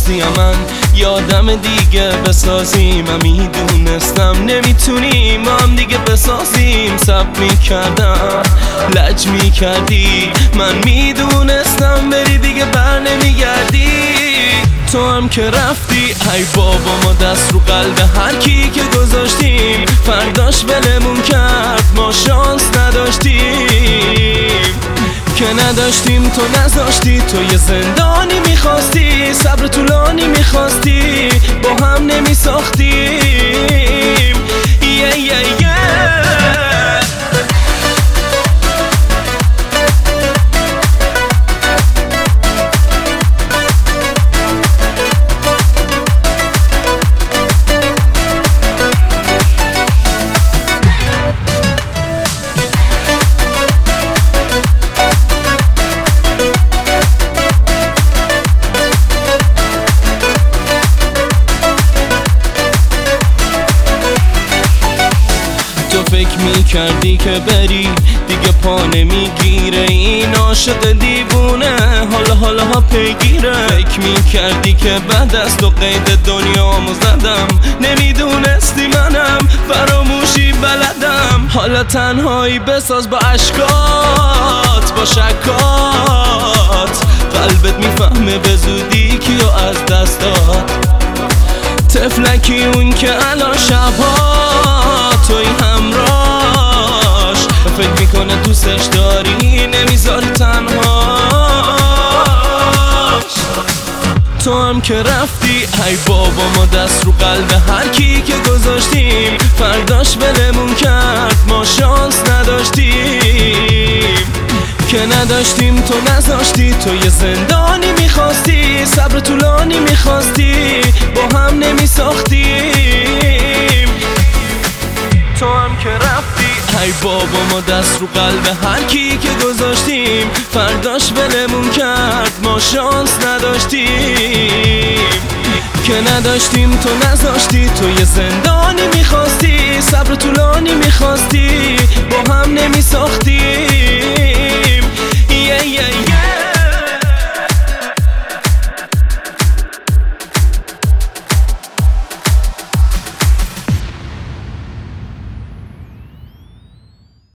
میخواستی من یادم دیگه بسازیم. من میدونستم نمیتونیم هم دیگه بسازیم. سب میکردم لج میکردی، من میدونستم بری دیگه بر نمیگردی. تو هم که رفتی ای بابا ما دست رو قلب هر کی که گذاشتیم. فرداش ولمون کرد ما شانس نداشتیم که نداشتیم. تو نذاشتی، تو یه زندانی میخواستی، صبر طولانی میخواستی، با هم نمیساختیم. فکر میکردی که بری دیگه پا نمیگیره این عاشق دیوونه حالا پیگیره. فکر میکردی که بعد از تو قید دنیامو زدم، نمیدونستی منم فراموشی بلدم. حالا تنهایی بساز با عشقات با شکات، قلبت میفهمه به زودی کیو از دست داد. طفلکی اون که الان شبها توی همراش، فکر میکنه دوستش داری نمیذاری تنهاش. تو هم که رفتی ای بابا ما دست رو قلب هر کی که گذاشتیم. فرداش ولمون کرد ما شانس نداشتیم که نداشتیم. تو نذاشتی، تو یه زندانی میخواستی، صبر طولانی میخواستی، با هم نمیساختیم. تو هم که رفتی ای بابا ما دست رو قلب هر کی که گذاشتیم. فرداش ولمون کرد ما شانس نداشتیم که نداشتیم. تو نذاشتی، تو یه زندانی میخواستی، صبر طولانی میخواستی، با هم نمیساختیم.